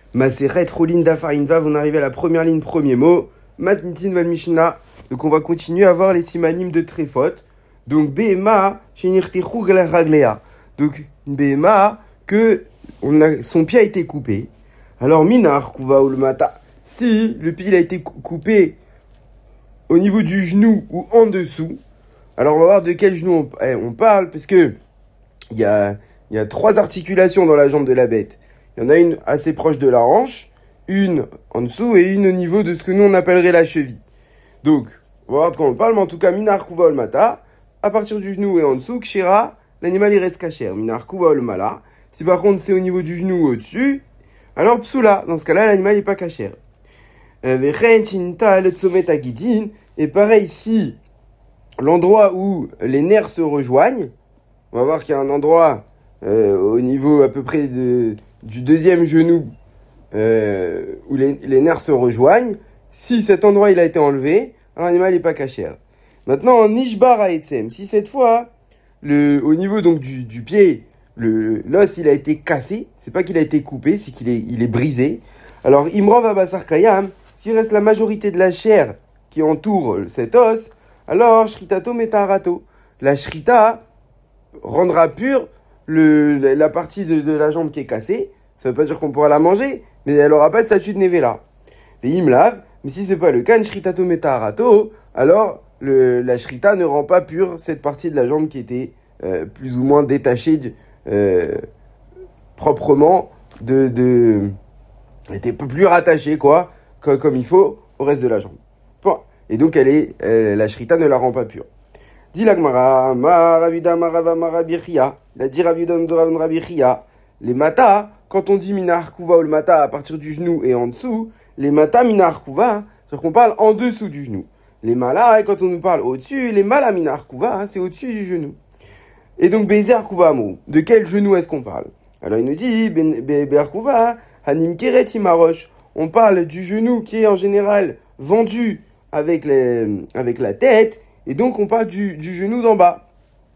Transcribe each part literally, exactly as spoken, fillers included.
Maseret Rolin Dafarin Vav, on arrive à la première ligne, premier mot. Matnitin Val Mishnah. Donc on va continuer à voir les simanim de Trefot. Donc Behema, Shenirtichou Raglea. Donc une Behema que on a, son pied a été coupé. Alors Minar Kuva ou le Mata. Si le pied a été coupé au niveau du genou ou en dessous. Alors on va voir de quel genou on, eh, on parle, parce que il y a, il y a trois articulations dans la jambe de la bête. Il y en a une assez proche de la hanche, une en dessous et une au niveau de ce que nous on appellerait la cheville. Donc, on va voir de quoi on parle, mais en tout cas, Minar Kuva ol Mata, à partir du genou et en dessous, Kshira, l'animal il reste kacher. Minar Kuva ol Mala. Si par contre c'est au niveau du genou ou au-dessus, alors Psula, dans ce cas-là, l'animal n'est pas kacher. Vechen Chinta le Tsomet Agidin, et pareil, si l'endroit où les nerfs se rejoignent, on va voir qu'il y a un endroit euh, au niveau à peu près de, du deuxième genou euh, où les, les nerfs se rejoignent. Si cet endroit il a été enlevé, alors l'animal n'est pas kacher. Maintenant, en Nishbar Haetzem, si cette fois, le, au niveau donc du, du pied, le, l'os il a été cassé, c'est pas qu'il a été coupé, c'est qu'il est, il est brisé. Alors, Imrov Abasar Kayam, s'il reste la majorité de la chair qui entoure cet os, alors Shritato Metarato. La Shrita rendra pure le, la partie de, de la jambe qui est cassée. Ça veut pas dire qu'on pourra la manger, mais elle aura pas de statut de Nevela. Et Imlav, mais si c'est pas le cas, Shritato Metarato, alors le, la Shrita ne rend pas pure cette partie de la jambe qui était euh, plus ou moins détachée euh, proprement de, de était plus rattachée quoi, comme, comme il faut au reste de la jambe. Bon. Et donc elle est, elle, la Shrita ne la rend pas pure. Dit la Gemara, ma ravida marava marabichia, la dit ravidon de ravon rabichia. Les mata, quand on dit minar kuva ou le mata à partir du genou et en dessous, les mata minar kuva, c'est-à-dire qu'on parle en dessous du genou. Les mala, quand on nous parle au-dessus, les mala minar kuva, c'est au-dessus du genou. Et donc bezer kuva mou, de quel genou est-ce qu'on parle? Alors il nous dit bezer kuva hanim keret imarosh. On parle du genou qui est en général vendu avec, les, avec la tête, et donc on parle du, du genou d'en bas.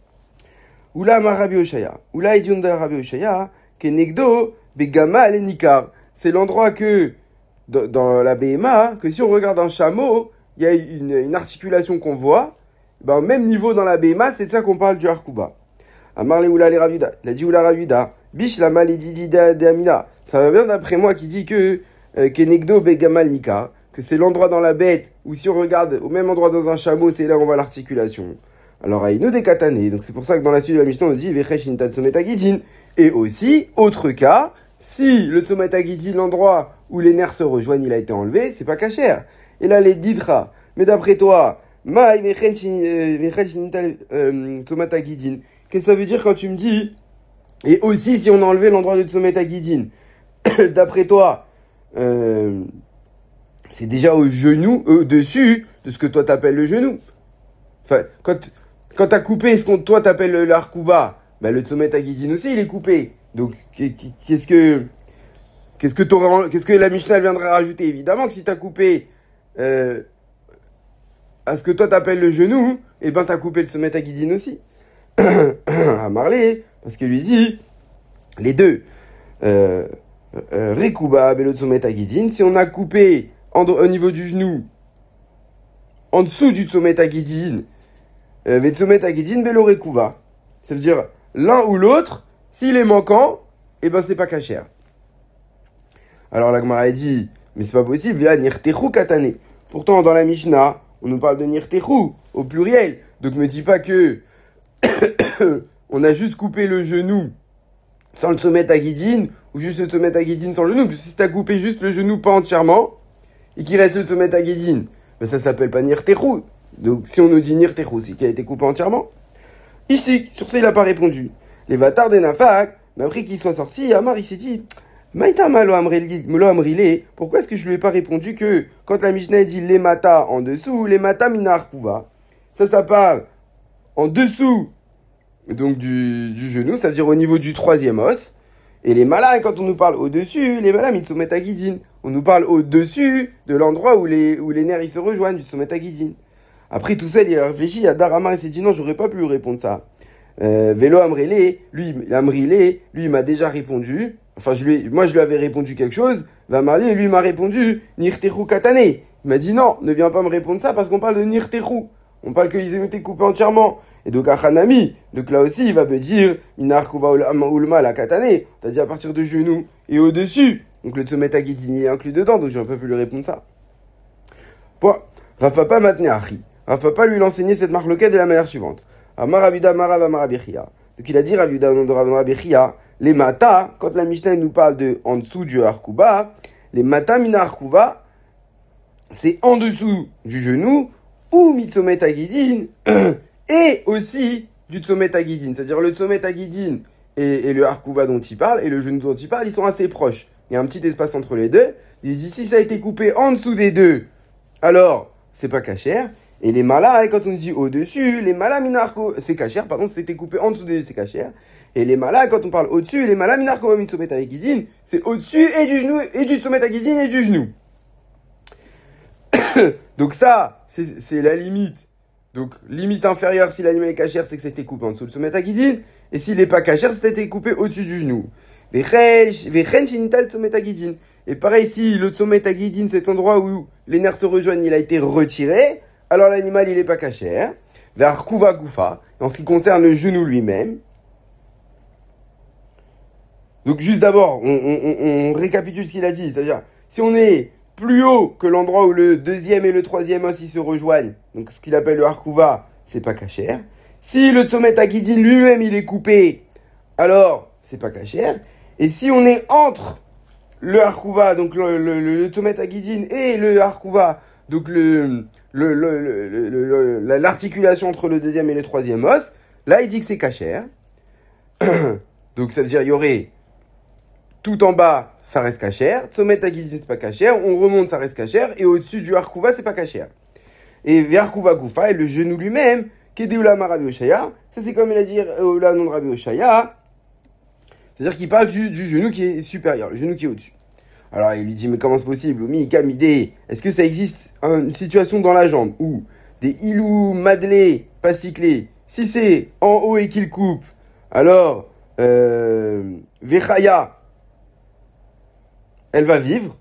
Oula ma Rabbi Oshaya, Oula idiunda Rabbi Oshaya, kenegdo begama nikar. C'est l'endroit que, dans, dans la B M A, que si on regarde un chameau, il y a une, une articulation qu'on voit, ben, au même niveau dans la B M A, c'est de ça qu'on parle du Harkuba. Amarle Oula le Ravida, il a dit Oula Ravida, bish la malédidi de Amina. Ça va bien d'après moi qui dit que euh, kenegdo begama nikar, que c'est l'endroit dans la bête où si on regarde au même endroit dans un chameau, c'est là où on voit l'articulation. Alors, Aïno des katané, donc c'est pour ça que dans la suite de la Mishnah, on dit Vechesh intal tsomet agidin. Et aussi, autre cas, si le tsomet agidin, l'endroit où les nerfs se rejoignent, il a été enlevé, c'est pas kasher. Et là, les ditra. Mais d'après toi, ma vechesh intal tsomet agidin. Qu'est-ce que ça veut dire quand tu me dis et aussi si on a enlevé l'endroit de tsomet agidin? D'après toi, euh, c'est déjà au genou, au-dessus de ce que toi t'appelles le genou. Enfin, quand, quand t'as coupé ce qu'on toi t'appelles l'arkuba, bah le tsomet agidin aussi il est coupé. Donc, qu'est-ce que, qu'est-ce que t'aurais, qu'est-ce que la Mishnah viendrait rajouter? Évidemment que si t'as coupé, euh, à ce que toi t'appelles le genou, eh ben t'as coupé le tsomet agidin aussi. À Marley, parce qu'il lui dit, les deux, euh, euh, Rekuba, et le tsomet agidin, si on a coupé En, au niveau du genou, en dessous du tsomet agidin, ve tsomet agidin belo rekuva. Ça veut dire l'un ou l'autre, s'il est manquant, et eh ben c'est pas kasher. Alors la Gemara dit, mais c'est pas possible, via nirtechu katane. Pourtant dans la Mishnah, on nous parle de nirtechu au pluriel. Donc me dis pas que on a juste coupé le genou sans le tsomet agidin, ou juste le tsomet agidin sans le genou. Parce que si t'as coupé juste le genou pas entièrement, et qui reste le tsomet agidin, mais ça s'appelle pas nirtechu. Donc si on nous dit nirtechu, c'est qu'il a été coupé entièrement. Ici, sur ça il a pas répondu. Les vatar des nafak, mais après qu'il soit sorti, Amar il s'est dit, Maïta malo amrile, pourquoi est-ce que je lui ai pas répondu que quand la Mishnah dit les mata en dessous, les mata minar kuva, ça ça parle en dessous donc du, du genou, ça veut dire au niveau du troisième os. Et les malas, quand on nous parle au-dessus, les malas, ils tsomet agidin. On nous parle au-dessus de l'endroit où les, où les nerfs ils se rejoignent, du tsomet agidin. Après tout ça, il a réfléchi, à Daramar, il s'est dit non, j'aurais pas pu lui répondre ça. Euh, Vélo Amrile, lui, Amrile, lui, il m'a déjà répondu enfin, je lui, moi, je lui avais répondu quelque chose, va marli, et lui m'a répondu, nirtechu katane. Il m'a dit, non, ne viens pas me répondre ça parce qu'on parle de nirtechu. On parle qu'ils ont été coupés entièrement. Et donc, Achanami, donc là aussi, il va me dire, inarkuva ulma la katane, c'est-à-dire à partir de genou et au-dessus. Donc, le tsomet agidin, il est inclus dedans, donc j'aurais pas pu lui répondre ça. Point. Rav Papa matne achi. Rav Papa lui l'enseignait cette marloquette de la manière suivante. Amar Avida Marav Amar Abichia. Donc, il a dit, Rav Yuda, au nom de Rav Abichia, les matas, quand la Mishnah nous parle de en dessous du harkuba, les matas mina harkuva, c'est en dessous du genou, ou mitsomet agidin, et aussi du tsomet agidin. C'est-à-dire le tsomet agidin et, et le harkuva dont il parle, et le genou dont il parle, ils sont assez proches. Il y a un petit espace entre les deux. Il dit, si ça a été coupé en dessous des deux, alors, c'est pas cachère. Et les malas, quand on dit au-dessus, les malas minarko, c'est cachère, pardon, c'était coupé en dessous des deux, c'est cachère. Et les malas, quand on parle au-dessus, les malas minarko mitsomet agidin, c'est au-dessus et du genou, et du tsomet agidin et du genou. Donc ça, c'est, c'est la limite. Donc, limite inférieure, si l'animal est cachère, c'est que c'était coupé en dessous du tsomet agidin. Et s'il n'est pas cachère, c'était coupé au-dessus du genou. Et pareil, si le tsomet agidin, cet endroit où les nerfs se rejoignent, il a été retiré, alors l'animal, il n'est pas cachère. Vers kuva gufa, en ce qui concerne le genou lui-même. Donc, juste d'abord, on, on, on, on récapitule ce qu'il a dit. C'est-à-dire, si on est plus haut que l'endroit où le deuxième et le troisième os, ils se rejoignent, donc ce qu'il appelle le harkuva, c'est pas cachère. Si le tsomet agidin lui-même, il est coupé, alors, c'est pas cachère. Et si on est entre le harkuva, donc le, le, le, le tsomet agidin et le harkuva, donc le, le, le, le, le, le, le, l'articulation entre le deuxième et le troisième os, là il dit que c'est cachère. Donc ça veut dire il y aurait tout en bas, ça reste cachère, tsomet agidin c'est pas cachère, on remonte, ça reste cachère, et au-dessus du harkuva, c'est pas cachère. Et harkuva gufa, et le genou lui-même, kedeula marabi oshaya, ça c'est comme il a dit au nom de Rabbi Oshaya. C'est-à-dire qu'il parle du, du genou qui est supérieur, le genou qui est au-dessus. Alors il lui dit, mais comment c'est possible? Mi, kamide, est-ce que ça existe une situation dans la jambe où des ilou madlé, pas cyclé, si c'est en haut et qu'il coupe, alors, euh, vechaya, elle va vivre.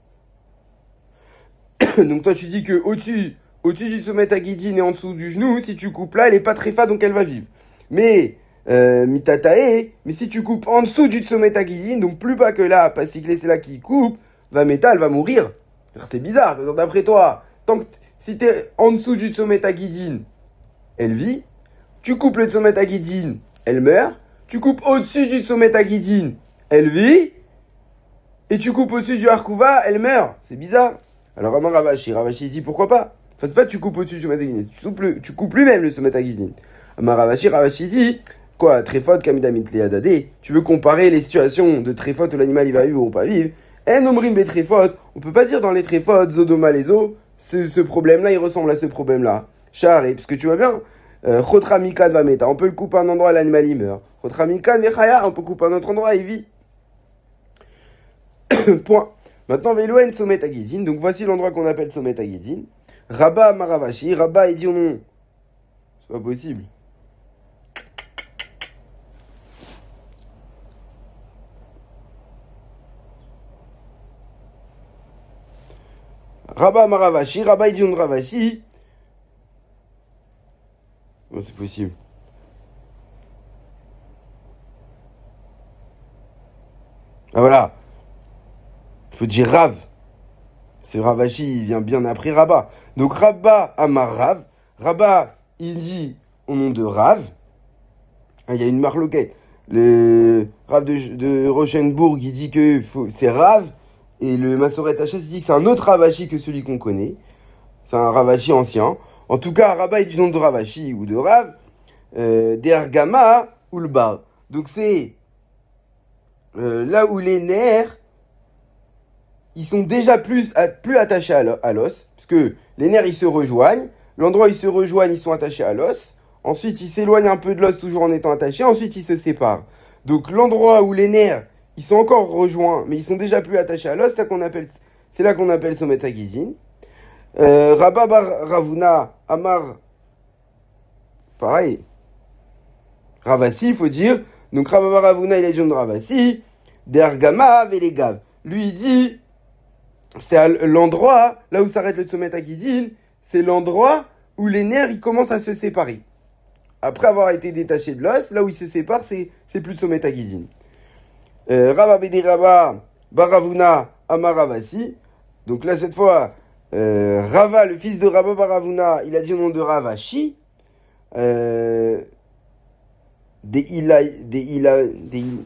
Donc toi tu dis que au-dessus, au-dessus du tsomet agidin et en dessous du genou, si tu coupes là, elle est pas très fa, donc elle va vivre. Mais Euh, mitatae, mais si tu coupes en dessous du tsomet agidin, donc plus bas que là, pas cyclé, c'est là qui coupe, va méta, elle va mourir. C'est bizarre, d'après toi, tant que t- si t'es en dessous du tsomet agidin, elle vit, tu coupes le tsomet agidin, elle meurt, tu coupes au-dessus du tsomet agidin, elle vit, et tu coupes au-dessus du harkuva, elle meurt. C'est bizarre. Alors Amar Ravashi, Ravashi dit pourquoi pas. Enfin, c'est pas tu coupes au-dessus du tsomet agidin, tu coupes, le, tu coupes lui-même le tsomet agidin. Amar Ravashi, Ravashi dit quoi, Tréphot, Kamidamit Leadade, tu veux comparer les situations de Tréphot où l'animal il va vivre ou pas vivre? Eh, Nomrin Betréphot, on peut pas dire dans les Tréphot, Zodoma les os, ce, ce problème-là, il ressemble à ce problème-là. Char, et puisque tu vois bien, Chotra Mikan va meta, on peut le couper à un endroit, l'animal il meurt. Chotra Mikan Vechaya, on peut couper à un autre endroit, il vit. Point. Maintenant, Veloen Somet Agidin, donc voici l'endroit qu'on appelle Somet Agidin. Rabba Maravashi, Rabba il dit non, c'est pas possible. Rabba Maravashi, Rabba Idion Ravashi. Bon, c'est possible. Ah voilà. Il faut dire Rav. C'est Ravashi, il vient bien après Rabba. Donc Rabba Amar Rav. Rabba, il dit au nom de Rav. Ah, il y a une marloquette. Le Rav de, de Rochenbourg, il dit que faut, c'est Rav. Et le Massoret Hachas dit que c'est un autre Ravashi que celui qu'on connaît. C'est un Ravashi ancien. En tout cas, Rabba est du nom de Ravashi ou de Rav. Euh, Dergama ou le bar. Donc c'est euh, là où les nerfs, ils sont déjà plus, à, plus attachés à l'os. Parce que les nerfs, ils se rejoignent. L'endroit où ils se rejoignent, ils sont attachés à l'os. Ensuite, ils s'éloignent un peu de l'os toujours en étant attachés. Ensuite, ils se séparent. Donc l'endroit où les nerfs, ils sont encore rejoints, mais ils sont déjà plus attachés à l'os, c'est, ça qu'on appelle, c'est là qu'on appelle Somet Agidin. Euh, Rabba bar Ravuna Amar, pareil. Ravasi, il faut dire. Donc Rabba bar Ravuna, il est dit de Ravasi. Dergama Velegav. Lui, il dit, c'est à l'endroit, là où s'arrête le Tzomet Agidin, c'est l'endroit où les nerfs, ils commencent à se séparer. Après avoir été détachés de l'os, là où ils se séparent, c'est, c'est plus Tzomet Agidin. Euh, Rava Bede Rava, Baravuna, Amaravasi. Donc là, cette fois, euh, Rava, le fils de Rava Baravuna, il a dit au nom de Ravashi. Euh, des ila, des ila, des ila,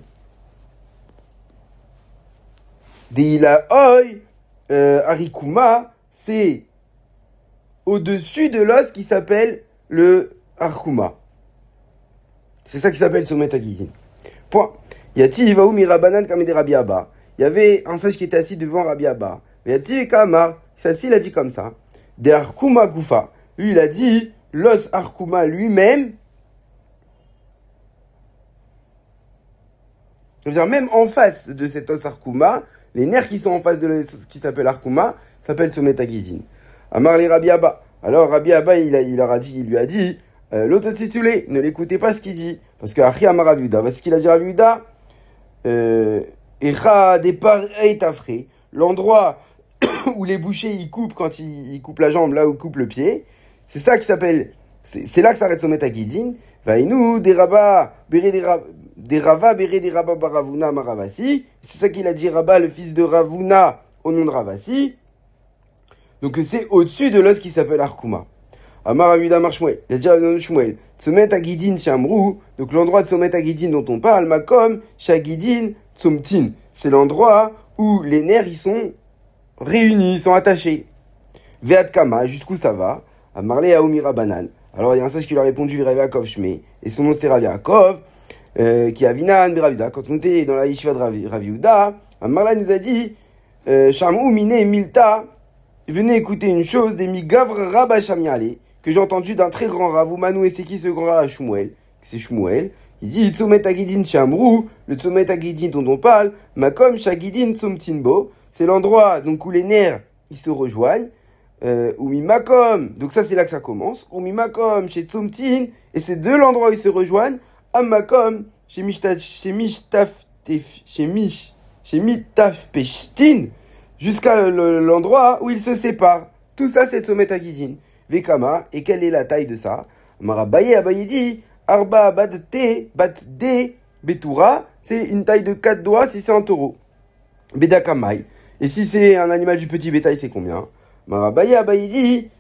des ila, oi, euh, Arikuma, c'est au-dessus de l'os qui s'appelle le Arkuma. C'est ça qui s'appelle Tzomet Agidin. Point. Yati Ivaou Mirabanan Kamede Rabbi Abba. Il y avait un sage qui était assis devant Rabbi Abba. Yati Kamar, il s'est assis, il a dit comme ça. De Arkuma Goufa. Lui, il a dit, l'os Arkuma lui-même, je veux dire, même en face de cet os Arkuma, les nerfs qui sont en face de l'os qui s'appelle Arkuma, s'appellent Tzomet Agidin. Amar les Rabbi Abba. Alors Rabbi Abba, il, a, il, leur a dit, il lui a dit, euh, l'autotitulé, ne l'écoutez pas ce qu'il dit. Parce que Achia Amar Rav Yehuda, voici ce qu'il a dit Rav Yehuda. Echa départ etafré, l'endroit où les bouchers ils coupent quand ils, ils coupent la jambe, là où ils coupent le pied, c'est ça qui s'appelle, c'est, c'est là que s'arrête Tzomet Agidin. Vaïnou, des rabats, béré des rabats, des rava, béré des rabats baravuna maravasi. C'est ça qu'il a dit Rabba, le fils de Ravuna, au nom de Ravasi. Donc c'est au-dessus de l'os qui s'appelle Arkuma. Amar Rav Yehuda Amar Shmuel, il a dit au nom de Shmuel, Tzomet Agidin Shamrou, donc l'endroit de Tzomet Agidin dont on parle, Makom, Shagidin, Tzomtin. C'est l'endroit où les nerfs ils sont réunis, ils sont attachés. Veat Kama, jusqu'où ça va? Amar le Aomi Rabanan. Alors il y a un sage qui lui a répondu, Rav Yaakov Shmei, et son nom c'était Rav Yaakov, euh, qui a Vinan Rav Yehuda. Quand on était dans la yeshiva de Rav Yehuda, Amar nous a dit, Shamrou Mine Milta, venez écouter une chose, des Migavr Rabba Shamiale, que j'ai entendu d'un très grand Rav, Manou, et c'est qui ce grand Rav? Shmuel, c'est Shmuel. Il dit Tzomet Agidin Shamrou, le Tzomet Agidin dont on parle, Makom Shagidin Tzomtinbo, c'est l'endroit donc où les nerfs ils se rejoignent. Euh, Umi Makom, donc ça c'est là que ça commence. Umi Makom chez Tzomtin, et c'est de l'endroit où ils se rejoignent. Am Makom chez Mishtaf, chez Mishtaf, chez Mish, chez Mitaf Peshtin, jusqu'à l'endroit où ils se séparent. Tout ça c'est Tzomet Agidin. Vekama, et quelle est la taille de ça? Marabaye Abaye dit Arba Bat Te Bat De Betura, c'est une taille de quatre doigts si c'est un taureau. Bedakamai. Et si c'est un animal du petit bétail, c'est combien? Marabaye Abaye dit.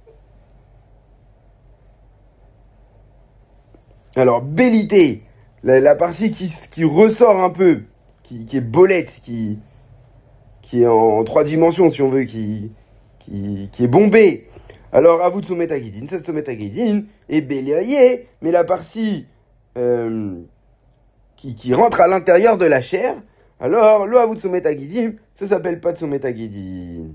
Alors, bélité, la, la partie qui, qui ressort un peu, qui, qui est bolette, qui, qui est en, en trois dimensions, si on veut, qui, qui, qui est bombée. Alors, à vous de Tzomet Agidin, ça c'est Tzomet Agidin, et Béliaye, mais la partie euh, qui, qui rentre à l'intérieur de la chair, alors, le à vous de Tzomet Agidin, ça s'appelle pas Tzomet Agidin.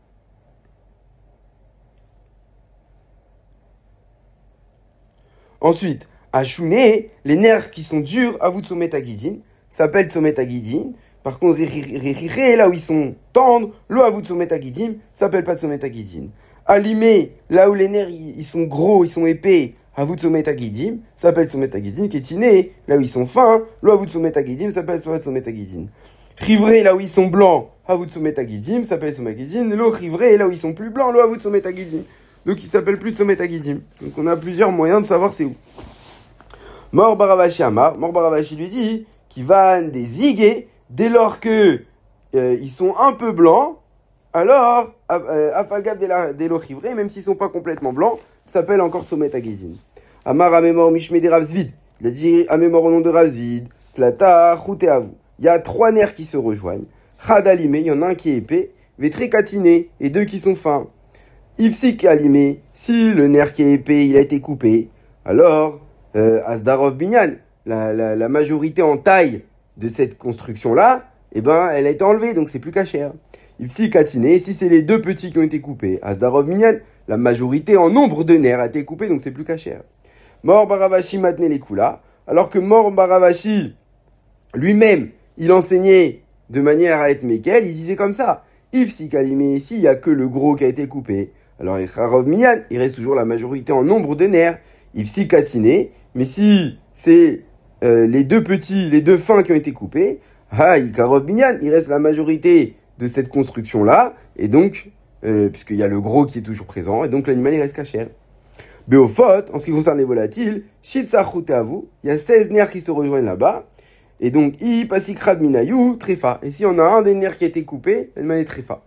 Ensuite, à Shouné, les nerfs qui sont durs, à vous de Tzomet Agidin, s'appellent Tzomet Agidin. Par contre, là où ils sont tendres, le à vous de Tzomet Agidin, s'appelle pas Tzomet Agidin. Allumé, là où les nerfs ils sont gros, ils sont épais, Havut Tzomet Agidin, ça s'appelle Tzomet Agidin. Kétiné, là où ils sont fins, le Havut Tzomet Agidin, ça s'appelle Tzomet Agidin. Rivré, là où ils sont blancs, Havut Tzomet Agidin, ça s'appelle Tzomet Agidin. Le rivré, là où ils sont plus blancs, le Havut Tzomet Agidin. Donc il s'appelle plus Tzomet Agidin. Donc on a plusieurs moyens de savoir c'est où. Mor Baravashi Amar, Mor Baravashi lui dit qu'il va des zigués dès lors que euh, ils sont un peu blancs. Alors, Afagav des lochivré, même s'ils ne sont pas complètement blancs, s'appelle encore Tzomet Agidin. Amar Amémor Mishme de Ravzvid. Il a dit Amémor au nom de Ravzvid. Tlata, Chouteavu. Il y a trois nerfs qui se rejoignent. Chad Alimé, il y en a un qui est épais. Vétré Katiné, et deux qui sont fins. Ifsik Alimé, si le nerf qui est épais, il a été coupé, alors, euh, Asdarov Binyan, la, la, la majorité en taille de cette construction-là, eh ben, elle a été enlevée, donc c'est plus cachère. Ifsi Katiné, si c'est les deux petits qui ont été coupés, Asdarov Minyan, la majorité en nombre de nerfs a été coupée, donc c'est plus cachère. Mor Baravashi maintenait les Kula, alors que Mor Baravashi, lui-même, il enseignait de manière à être Mekel, il disait comme ça. Ifsi Kalimé, s'il n'y a que le gros qui a été coupé, alors Echarov Minyan, il reste toujours la majorité en nombre de nerfs. Ifsi Katiné, mais si c'est euh, les deux petits, les deux fins qui ont été coupés, Ah, Ikarov Binyan, il reste la majorité de cette construction-là, et donc, euh, puisqu'il y a le gros qui est toujours présent, et donc l'animal il reste cachère. Béophot, en ce qui concerne les volatiles, Shitsachute Avu, il y a seize nerfs qui se rejoignent là-bas, et donc, I Pasikrad Minayu, Trefa. Et si on a un des nerfs qui a été coupé, l'animal est Trefa.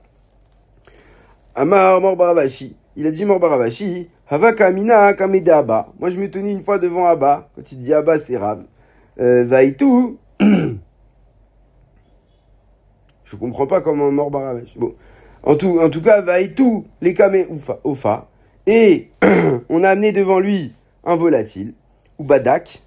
Amar Morbaravashi, il a dit Morbaravashi, Havaka Amina Kamede Abba. Moi je me tenais une fois devant Abba, quand il dit Abba c'est Rav. Euh, Vaitu, je comprends pas comment Morbaravashi. Bon. En tout, en tout cas, Vaitu, les Kame Ofa. Et on a amené devant lui un volatile, ou Badak.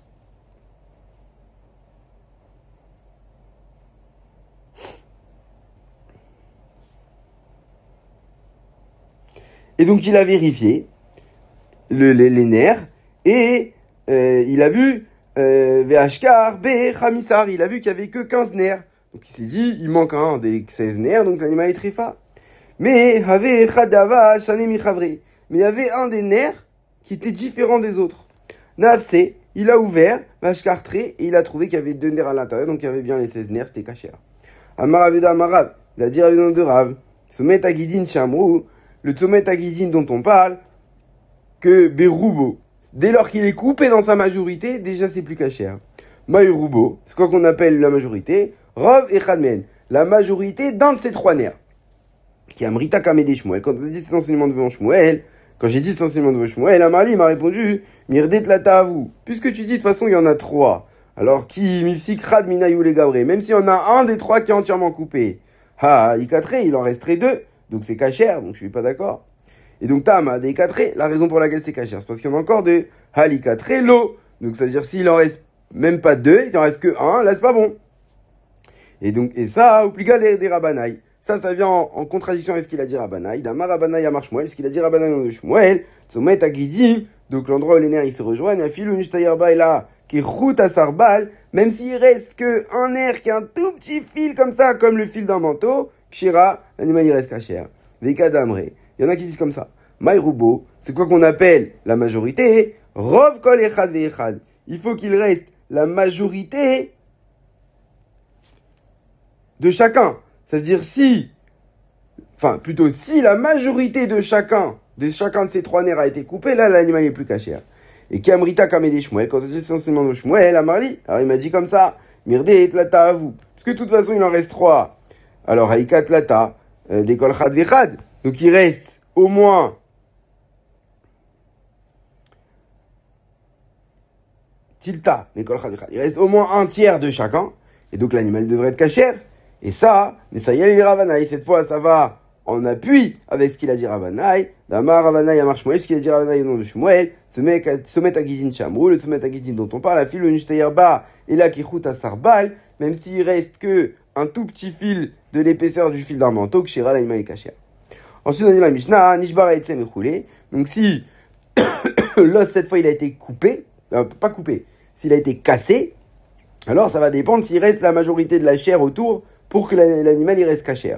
Et donc il a vérifié le, les, les nerfs et euh, il a vu euh, Vehashkar, Be, Khamisar, il a vu qu'il n'y avait que quinze nerfs. Donc il s'est dit, il manque un des seize nerfs, donc l'animal est Trefa. Mais Have Khadava, Shane Michavre. Mais il y avait un des nerfs qui était différent des autres. Nafse, il a ouvert, Vehashkar Tre, et il a trouvé qu'il y avait deux nerfs à l'intérieur, donc il y avait bien les seize nerfs, c'était caché. Amaraveda Amarav, il a dit Rav de Rav, Somet Agidin Shamrou. Le Tzomet Agidin dont on parle, que Berubo, dès lors qu'il est coupé dans sa majorité, déjà c'est plus cachère. Maïrubo, c'est quoi qu'on appelle la majorité? Rov et Khadmen, la majorité d'un de ces trois nerfs. Qui est Amrita Kamede Shmuel. Quand on a dit cet enseignement devant Shmuel, quand j'ai dit cet enseignement devant Shmuel, Amali m'a répondu, Mirdet Lata à vous. Puisque tu dis de toute façon il y en a trois. Alors qui, Mifsik Rad Minayou les Gabré, même s'il y en a un des trois qui est entièrement coupé. Ha, Ikatre, il en resterait deux. Donc c'est cachère, donc je suis pas d'accord. Et donc Tama des quatre, la raison pour laquelle c'est cachère, c'est parce qu'il y en a encore de Halikatre l'eau. Donc ça veut dire s'il en reste même pas deux, il en reste que un, là c'est pas bon. Et donc et ça, ou plus galère des Rabanaï. Ça, ça vient en, en contradiction avec ce qu'il a dit Rabanaï. Dama Rabanaï Amar Shmuel, ce qu'il a dit Rabanaï de Shmuel, Tzomet Agidim, donc l'endroit où les nerfs ils se rejoignent, Afilou Nishtayarba est là, qui route à Sarbal, même s'il reste que un nerf qui est un tout petit fil comme ça, comme le fil d'un manteau, Kshira, l'animal il reste cachère. Veka d'Amre. Il y en a qui disent comme ça. Maïrubo, c'est quoi qu'on appelle la majorité? Rov kol echad ve'echad. Il faut qu'il reste la majorité de chacun. Ça veut dire si, enfin plutôt si la majorité de chacun, de chacun de ces trois nerfs a été coupé, là l'animal est plus cachère. Et Kamrita Kamede Shmuel, quand on dit c'est enseignement de Shmuel, Amarli, alors il m'a dit comme ça, Mirde et Tlata à vous. Parce que de toute façon il en reste trois. Alors, Haïkat Lata, euh, des Kol Chad Vechad. Donc, il reste au moins Tilta, des Kol Chad Vechad. Il reste au moins un tiers de chacun. Et donc, l'animal devrait être cachère. Et ça, mais ça y est, il est Ravanaï. Cette fois, ça va en appui avec ce qu'il a dit Ravanaï. Damar Ravanaï Amar Shmuel, ce qu'il a dit Ravanaï au nom de Shmuel. Somet Agizin Shamrou, le Somet Agizin dont on parle, la file le Nishtayarba, et là, qui route à Sarbal, même s'il reste que un tout petit fil de l'épaisseur du fil d'un manteau, que Shira l'animal est caché. Ensuite, on dit la Mishnah, Nishbara et Tsem roulé. Donc, si l'os, cette fois, il a été coupé, euh, pas coupé, s'il a été cassé, alors ça va dépendre s'il reste la majorité de la chair autour pour que l'animal il reste cachère.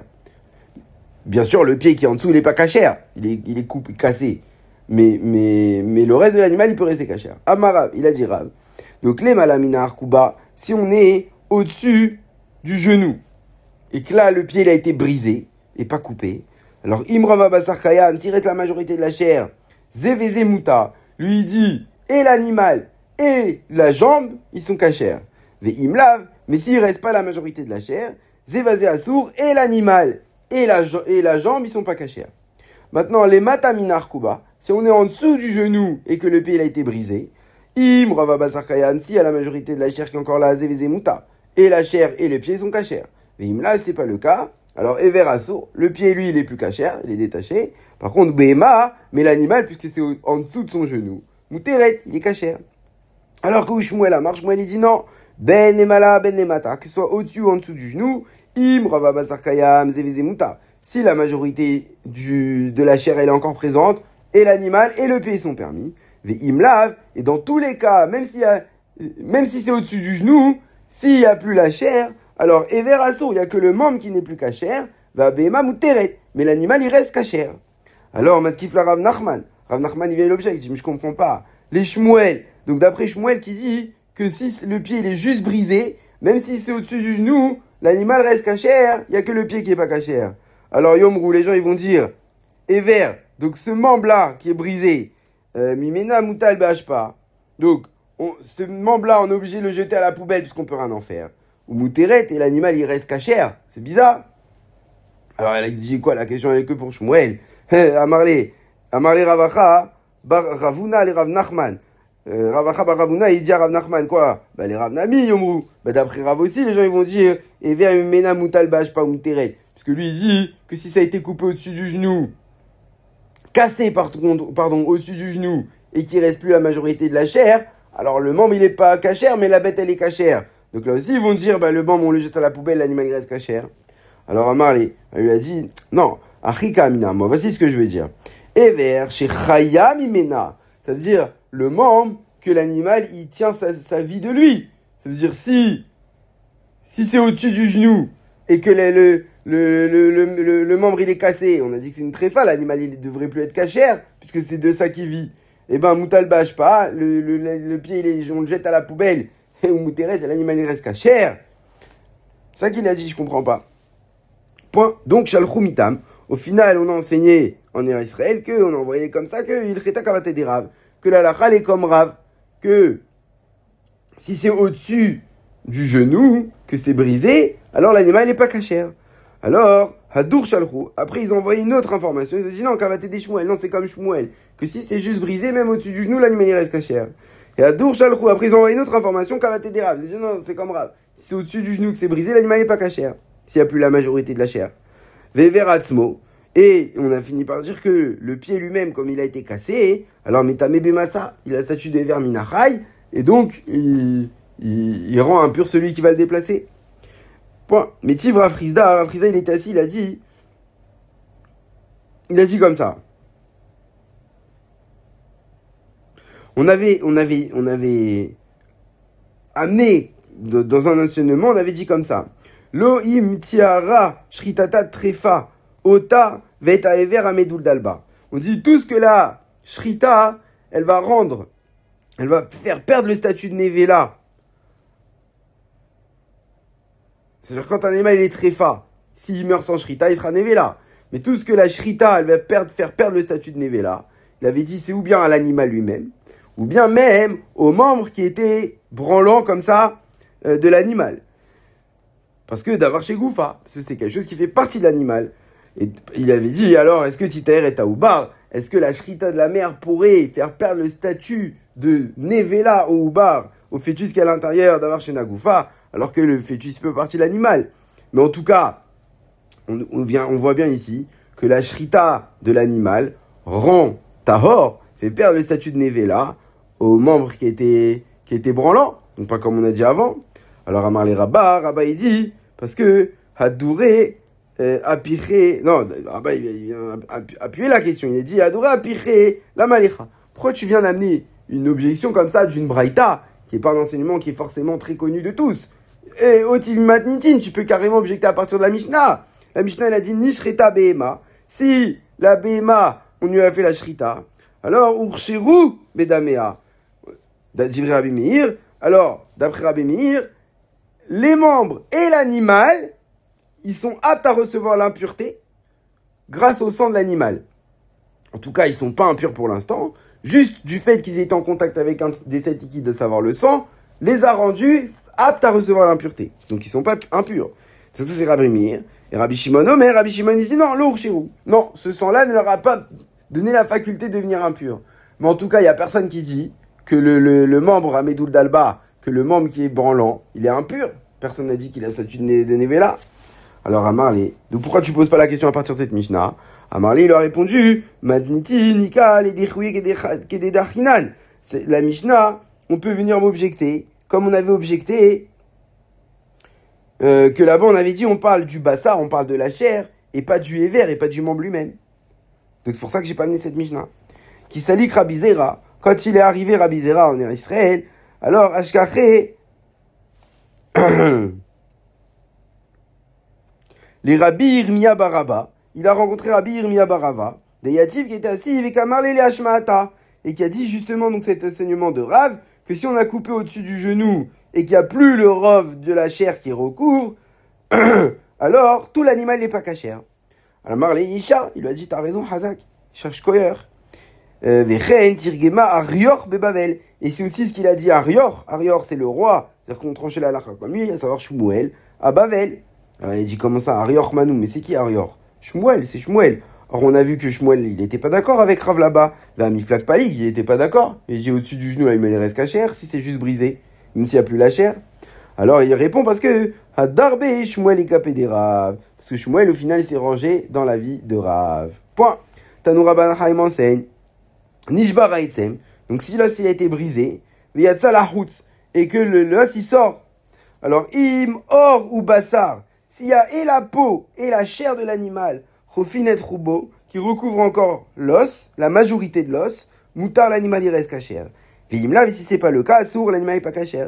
Bien sûr, le pied qui est en dessous, il n'est pas cachère, il est, il est coupé, cassé. Mais, mais, mais le reste de l'animal, il peut rester cachère. Amarav, il a dit Rav. Donc, les malamina arkuba, si on est au-dessus du genou, et que là, le pied, il a été brisé, et pas coupé, alors, Imrava Basar Kayam, s'il reste la majorité de la chair, Zeveze Muta, lui dit, et l'animal, et la jambe, ils sont cachères. Ve Imlav, mais s'il reste pas la majorité de la chair, Zevase Assour, et l'animal, et la, et la jambe, ils sont pas cachères. Maintenant, les mataminar kuba, si on est en dessous du genou, et que le pied, il a été brisé, Imrava Basar Kayam, si à la majorité de la chair qui est encore là, Zeveze Muta, et la chair et le pied sont cachères. Mais Imla, c'est pas le cas. Alors, Ever Assour, le pied, lui, il est plus cachère, il est détaché. Par contre, Behema, mais l'animal, puisque c'est au, en dessous de son genou, Mouteret, il est cachère. Alors que Shmuel a marche, Shmuel, il dit non, Ben Emala, Ben Emata, que ce soit au-dessus ou en dessous du genou, Im, Rava Basar Kayam, Zeveze Muta. Si la majorité du, de la chair, elle est encore présente, et l'animal et le pied sont permis, Ve Imlav, et dans tous les cas, même si, même si c'est au-dessus du genou, s'il n'y a plus la chair, alors, Ever Assour, il n'y a que le membre qui n'est plus cachère, va Behema Mouteret, mais l'animal, il reste cachère. Alors, Matkif la Rav Nachman, Rav Nachman, il vient l'objet, il dit, mais je comprends pas. Les Shmuel, donc d'après Shmuel qui dit que si le pied, il est juste brisé, même si c'est au-dessus du genou, l'animal reste cachère, il n'y a que le pied qui n'est pas cachère. Alors Yomrou, les gens ils vont dire, Ever, donc ce membre-là qui est brisé, euh, Mimena Moutal Bashpa, donc on, ce membre-là on est obligé de le jeter à la poubelle puisqu'on peut rien en faire. Ou Mouteret, et l'animal il reste cachère, c'est bizarre. Alors il dit quoi, la question elle est que pour Shmuel. Amarle, Amarle Ravacha, Bar Ravuna, les Rav Nachman. Euh, Ravacha Bar Ravuna, il dit à Rav Nachman quoi? Bah les Rav Nami, Yomrou. Bah d'après Rav aussi, les gens ils vont dire, Ever Mimena Moutal Bashpa ou Mouteret. Parce que lui il dit que si ça a été coupé au-dessus du genou, cassé par contre, pardon, au-dessus du genou, et qu'il reste plus la majorité de la chair, alors le membre il est pas cachère, mais la bête elle est cachère. Donc là aussi ils vont dire, bah le membre on le jette à la poubelle, l'animal il reste cachère. Alors Amarlé, elle lui a dit, non, Achika Amina, moi voici ce que je veux dire. Ever, chez Chaya Mimena, ça veut dire le membre que l'animal il tient sa, sa vie de lui. Ça veut dire si, si c'est au-dessus du genou, et que le, le Le, le, le, le, le membre il est cassé, on a dit que c'est une tréfa, l'animal il devrait plus être cachère, puisque c'est de ça qu'il vit. Et ben, Moutal bâche pas, le, le, le, le pied il est, on le jette à la poubelle, et ou Mouteret, l'animal il reste cachère. C'est ça qu'il a dit, je comprends pas. Point. Donc, Shalchou Mitam, au final on a enseigné en Israël qu'on a envoyé comme ça que il cheta kavate des raves, que la lachal est comme rave, que si c'est au-dessus du genou, que c'est brisé, alors l'animal n'est pas cachère. Alors, Hadour Shalchou, après ils ont envoyé une autre information, ils ont dit non, Kavaté des Shmuel, non c'est comme Shmuel, que si c'est juste brisé, même au-dessus du genou, l'animal reste cachère. Et Hadour Shalchou, après ils ont envoyé une autre information, Kavaté des Rav, ils ont dit non, c'est comme Rav, si c'est au-dessus du genou que c'est brisé, l'animal n'est pas cachère, s'il n'y a plus la majorité de la chair. Veveratzmo, et on a fini par dire que le pied lui-même, comme il a été cassé, alors Metame Bemasa, il a le statut de Ver Minachai, et donc il, il, il rend impur celui qui va le déplacer. Point. Mais Tiv Rafrizda, Rafrizda il était assis, il a dit, il a dit comme ça. On avait, on avait, on avait amené dans un enseignement, on avait dit comme ça. Lo im tiara shritata trefa ota veta ever amedul dalba. On dit tout ce que la shrita, elle va rendre, elle va faire perdre le statut de nevela. C'est-à-dire quand un animal il est tréfa, s'il meurt sans shrita, il sera nevela. Mais tout ce que la shrita, elle va perdre, faire perdre le statut de nevela, il avait dit c'est ou bien à l'animal lui-même, ou bien même aux membres qui étaient branlants comme ça euh, de l'animal. Parce que d'avoir chez Goufa, parce que c'est quelque chose qui fait partie de l'animal. Et il avait dit alors, est-ce que Titaer est Aoubar, est-ce que la shrita de la mère pourrait faire perdre le statut de nevela au Oubar, au fœtus qui est à l'intérieur d'avoir chez Nagoufa, alors que le fœtus peut partie de l'animal. Mais en tout cas, on, on, vient, on voit bien ici que la shrita de l'animal rend tahor, fait perdre le statut de nevela aux membres qui étaient, qui étaient branlants, donc pas comme on a dit avant. Alors Amar les Rabba, Rabba il dit, parce que Hadouré euh, apiré, non, Rabba il vient appuyer la question, il a dit Hadouré apiré la malicha. Pourquoi tu viens d'amener une objection comme ça d'une braïta, qui n'est pas un enseignement qui est forcément très connu de tous? Et Otiv Matnitin, tu peux carrément objecter à partir de la Mishnah. La Mishnah elle a dit Nishreta Behema. Si la Behema, on lui a fait la Shrita, alors Urshiru Bedamea. D'après Rabbi Meir, alors, d'après Rabbi Meir, les membres et l'animal, ils sont aptes à recevoir l'impureté grâce au sang de l'animal. En tout cas, ils ne sont pas impurs pour l'instant. Juste du fait qu'ils aient été en contact avec un des sept liquides, de savoir le sang, les a rendus aptes à recevoir l'impureté. Donc, ils ne sont pas impurs. Ça, c'est Rabbi Meir. Et Rabbi Shimon, mais Rabbi Shimon, il dit non, l'Urshiru. Non, ce sang-là ne leur a pas donné la faculté de devenir impur. Mais en tout cas, il n'y a personne qui dit que le, le, le membre Amedoul Dalba, que le membre qui est branlant, il est impur. Personne n'a dit qu'il a statut de Nevela. Alors Amarlé, donc pourquoi tu poses pas la question à partir de cette Mishnah? Amarlé, il a répondu, Madniti, Nika, les Dechouye, Kede Dachinan. La Mishnah, on peut venir m'objecter, comme on avait objecté, euh, que là-bas on avait dit, on parle du bassar, on parle de la chair, et pas du éver, et pas du membre lui-même. Donc c'est pour ça que j'ai pas amené cette Mishnah. Qui salik Rabbi Zera, quand il est arrivé Rabbi Zera en Israël, alors Ashkaché, les Rabbi Irmia Baraba, il a rencontré Rabbi Irmia Baraba, des Yativ qui était assis avec Amarlé les Hashmaata, et qui a dit justement donc cet enseignement de Rav, que si on a coupé au-dessus du genou, et qu'il n'y a plus le rov de la chair qui recouvre, alors tout l'animal n'est pas cachère. Alors Marley Isha, il lui a dit, t'as raison, Hazak, cherche Koyer. Vechen, Tirgema, Arior, Bebavel. Et c'est aussi ce qu'il a dit à Arior. Arior, c'est le roi, c'est-à-dire qu'on tranchait la halakha comme lui, à savoir Shmuel, à Bavel. Alors il a dit, comment ça, Arior Manou, mais c'est qui Arior? Shmuel, c'est Shmuel. Alors on a vu que Shmuel, il n'était pas d'accord avec Rav là-bas. Là, Miflak Palig, il n'était pas d'accord. Il dit, au-dessus du genou, il me reste cachère, si c'est juste brisé, même s'il n'y a plus la chair. Alors il répond parce que Hadarbe Shmuel est capé des Rav. Parce que Shmuel, au final, il s'est rangé dans la vie de Rav. Point. Tanoura Ben Chaim enseigne. Nishba Raïtsem. Donc si l'os il a été brisé, Viyatsa la Houtz, et que le l'os il sort. Alors im or ou bassar, s'il y a et la peau et la chair de l'animal, Chofinet Roubo, qui recouvre encore l'os, la majorité de l'os, Moutar l'animal il reste cachère. Vim là, si c'est pas le cas, sourd l'animal est pas cachère.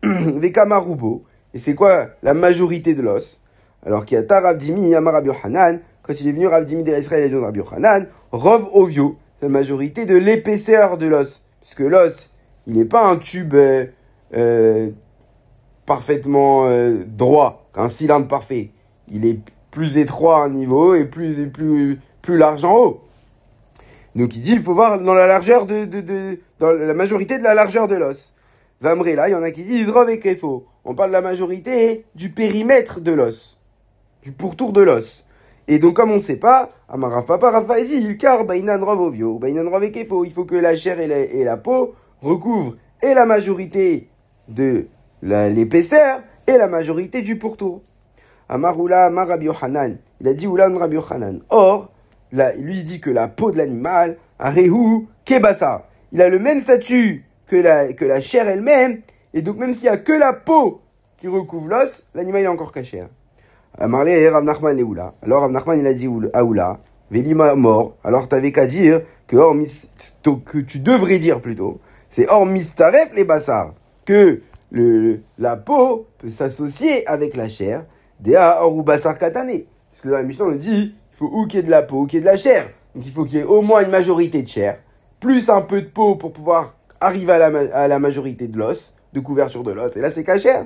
Vekama Roubo. Et c'est quoi la majorité de l'os? Alors qu'il y a Tarav Dimi, Amar Rabbi Yochanan, quand il est venu Rav Dimi d'Israël et de Rabbi Yochanan, Rov Ovio, c'est la majorité de l'épaisseur de l'os. Puisque l'os, il n'est pas un tube euh, euh, parfaitement euh, droit, un cylindre parfait. Il est plus étroit à un niveau et plus, et plus, plus large en haut. Donc il dit, il faut voir dans la largeur de, de, de dans la majorité de la largeur de l'os. Vamré, là, il y en a qui disent Rov et Kefo. On parle de la majorité du périmètre de l'os, du pourtour de l'os. Et donc, comme on ne sait pas, Amarav Papa Rafa dit, il car Bainan Rov Ovio, Bainan Rov et Kefo. Il faut que la chair et la, et la peau recouvrent et la majorité de la, l'épaisseur et la majorité du pourtour. Amaroula, Amar Rabbi Yochanan. Il a dit Oula Rabbi Yochanan. Or, là, lui dit que la peau de l'animal, Arehu Kebasa. Il a le même statut que la, que la chair elle-même, et donc même s'il n'y a que la peau qui recouvre l'os, l'animal est encore caché. Amarlé Rav Nachman et Oula. Alors Rav Nachman il a dit à Oula, Velima mort, alors t'avais qu'à dire que, or, mis, que tu devrais dire plutôt, c'est or mistaref les bassards, que le, la peau peut s'associer avec la chair, Dea or ou bassar katané. Parce que dans la Mishnah on dit, il faut ou qu'il y ait de la peau ou qu'il y ait de la chair. Donc il faut qu'il y ait au moins une majorité de chair, plus un peu de peau pour pouvoir arrive à la, à la majorité de l'os, de couverture de l'os, et là c'est cachère.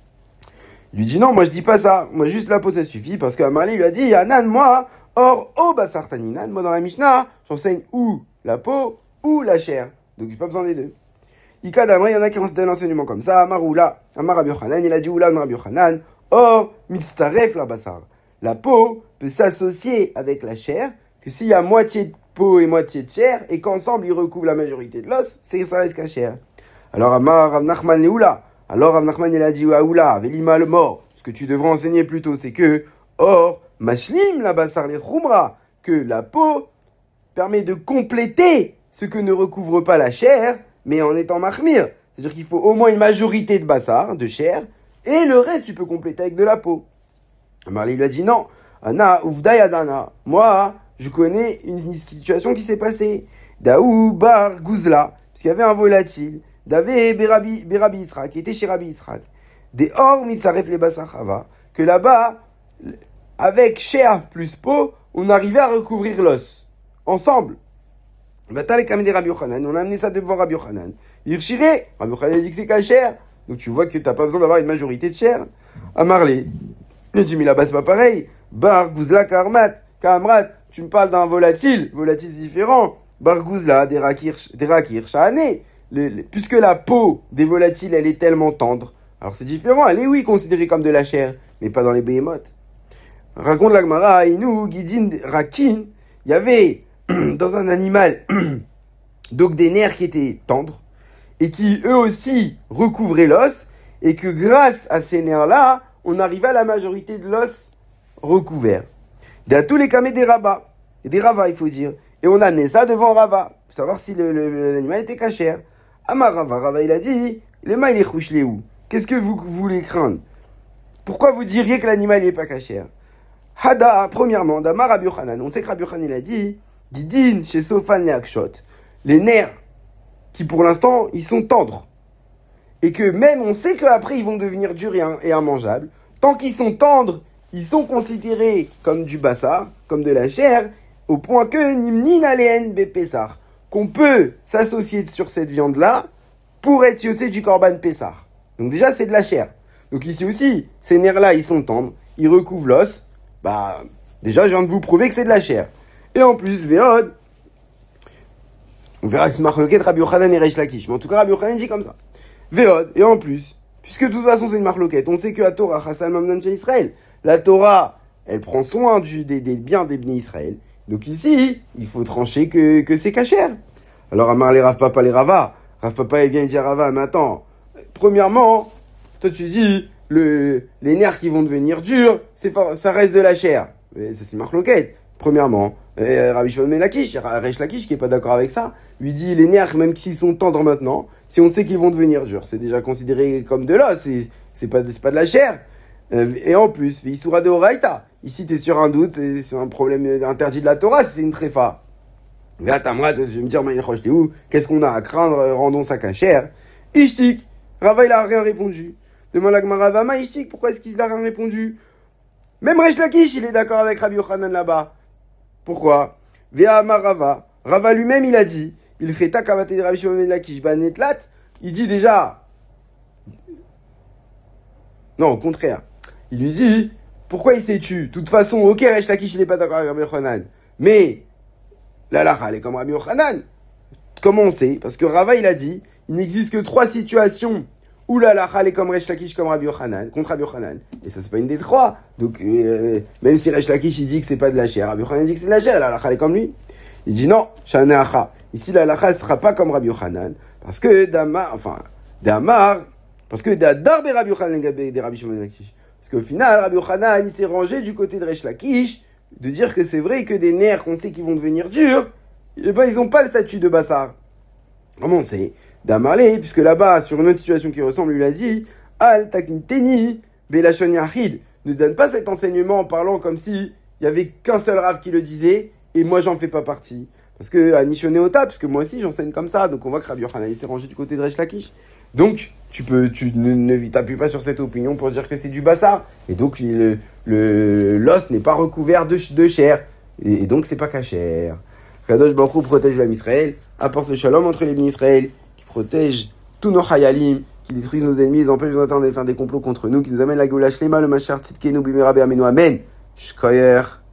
Il lui dit non, moi je dis pas ça, moi juste la peau ça suffit, parce qu'Amarli lui a dit, Anan, moi, or, oh basar taninan, moi dans la Mishnah, j'enseigne ou la peau, ou la chair, donc j'ai pas besoin des deux. Ika d'Amri, il y en a qui ont donné l'enseignement comme ça, Amaroula, Amar Rabbi Yochanan, il a dit oula, Rabbi Yochanan, or, mitzaref la basar. La peau peut s'associer avec la chair, que s'il y a moitié de peau et moitié de chair, et qu'ensemble ils recouvrent la majorité de l'os, c'est ça reste cachère. Alors Amar Rav Nachman et Oula. Alors Rav Nachman il a dit à Oula, Velima le mort. Ce que tu devrais enseigner plutôt, c'est que or mashlim la basar les khumra, que la peau permet de compléter ce que ne recouvre pas la chair, mais en étant mahmir. C'est-à-dire qu'il faut au moins une majorité de basar, de chair, et le reste tu peux compléter avec de la peau. Amar lui a dit non. Ana uvdayadana. Moi, je connais une situation qui s'est passée. Daou bar Gouzla, parce qu'il y avait un volatile. Davé Berabi, Berabi Israq, qui était chez Rabbi Israq. Des or mitzaref les basachava, que là-bas, avec chair plus peau, on arrivait à recouvrir l'os. Ensemble. Batal et Kamede Rabbi Yochanan, on a amené ça devant Rabbi Yochanan. Irchiré, Rabbi Yochanan dit que c'est cachère. Donc tu vois que tu n'as pas besoin d'avoir une majorité de chair. Amarlé. Mais tu dis, mais là-bas c'est pas pareil. Bar Gouzla Karmat, Kamrat. Tu me parles d'un volatile, volatile différent. Bargouzla, des rakir, des rakir, shahane. Puisque la peau des volatiles, elle est tellement tendre. Alors c'est différent, elle est oui considérée comme de la chair, mais pas dans les behemoths. Raconte la Gemara, Inou, Gidin, Rakin, il y avait dans un animal donc des nerfs qui étaient tendres, et qui eux aussi recouvraient l'os, et que grâce à ces nerfs-là, on arrivait à la majorité de l'os recouvert. Il y a tous les camés des rabats, et des ravas il faut dire, et on a amené ça devant Rava, pour savoir si le, le, l'animal était cachère. Amar Rava, Rava il a dit, les mains il est chouchelé où? Qu'est-ce que vous, vous voulez craindre? Pourquoi vous diriez que l'animal n'est pas cachère? Hada, premièrement, d'Amar Rabbi Yochanan, on sait que Rabbi Yochanan il a dit, Didin chez Sofan les Akshot, les nerfs, qui pour l'instant, ils sont tendres. Et que même on sait qu'après ils vont devenir durs et, et immangeables, tant qu'ils sont tendres, ils sont considérés comme du bassar, comme de la chair, au point que Nimnin Aleen Bepessar, qu'on peut s'associer sur cette viande-là pour être yotzé du Korban Pessar. Donc déjà, c'est de la chair. Donc ici aussi, ces nerfs-là, ils sont tendres. il recouvre l'os, bah, déjà, je viens de vous prouver que c'est de la chair. Et en plus, Véod, on verra que c'est marloquette Rabbi Yochanan et Reish Lakish. Mais en tout cas, Rabbi Yochanan dit comme ça. Véod, et en plus, puisque de toute façon c'est une marloquette, on sait que la Torah, Chassal Mamnon chez Israël, la Torah, elle prend soin du, des, des biens des Bnei Israël. Donc ici, il faut trancher que, que c'est cachère. Alors, Amar les Rav Papa les Rava. Rav Papa, il vient dire Rava, mais attends, premièrement, toi tu dis, le, les nerfs qui vont devenir durs, c'est, ça reste de la chair. Mais ça c'est marloquette. Premièrement, euh, Rabbi Shimon ben Lakish, Reish Lakish qui est pas d'accord avec ça, lui dit les nerfs, même s'ils sont tendres maintenant, si on sait qu'ils vont devenir durs, c'est déjà considéré comme de l'os, c'est, c'est, pas, c'est pas de la chair. Euh, et en plus, Veisura de Oraita, ici t'es sur un doute, c'est un problème interdit de la Torah, c'est une tréfa. Là, Tamra, je vais me dire, Maïchoch, t'es où? Qu'est-ce qu'on a à craindre, rendons ça cachère. Ishtik, Rava il a rien répondu. Demande à Gmara Vama, Ishtik, pourquoi est-ce qu'il a rien répondu? Même Reish Lakish, il est d'accord avec Rabbi Yochanan là-bas. Pourquoi? Ve'ama Rava. Rava lui-même, il a dit, il fait takavate de Rabbi Shimon ben Lakish banetlat. Il dit déjà, non, au contraire. Il lui dit, pourquoi il s'est tué? De toute façon, ok, Reish Lakish, il est pas d'accord avec Rabbi Yochanan. Mais, la lacha, elle est comme Rabbi Yochanan. Comment on sait? Parce que Rava, il a dit, il n'existe que trois situations où la lacha, elle est comme Reish Lakish, comme Rabbi Yochanan, contre Rabbi Yochanan. Et ça, c'est pas une des trois. Donc, euh, même si Reish Lakish, il dit que c'est pas de la chair, Rabbi Yochanan dit que c'est de la chair, la lacha, elle est comme lui. Il dit non, shane acha. Ici, la lacha, elle sera pas comme Rabbi Yochanan. Parce que Damar, enfin, Damar, parce que Darbe Rabbi Yochanan, des Rabbi Shimon ben Lakish. Parce qu'au final, Rabbi Yochanan, il s'est rangé du côté de Reish Lakish, de dire que c'est vrai que des nerfs qu'on sait qu'ils vont devenir durs, eh ben, ils ont pas le statut de bassar. Comment on sait? D'amarlé, puisque là-bas, sur une autre situation qui ressemble, il a dit, Al takniteni, belashon yachid. Ne donne pas cet enseignement en parlant comme si il y avait qu'un seul Rav qui le disait, et moi j'en fais pas partie. Parce que, à Nishoneota, parce que moi aussi j'enseigne comme ça, donc on voit que Rabbi Yochanan s'est rangé du côté de Reish Lakish. Donc, tu peux, tu ne, ne t'appuies pas sur cette opinion pour dire que c'est du bassar. Et donc, le, le, l'os n'est pas recouvert de, de chair. Et, et donc, c'est pas cachère. Kadosh Baruch Hu protège l'âme Israël, apporte le shalom entre les bénis Israël, qui protège tous nos chayalim, qui détruisent nos ennemis, ils empêchent de faire des complots contre nous, qui nous amènent la Géoula Shlema, le Machar Tzidkenu Bimera Be'amenu Amen. Shkoyer.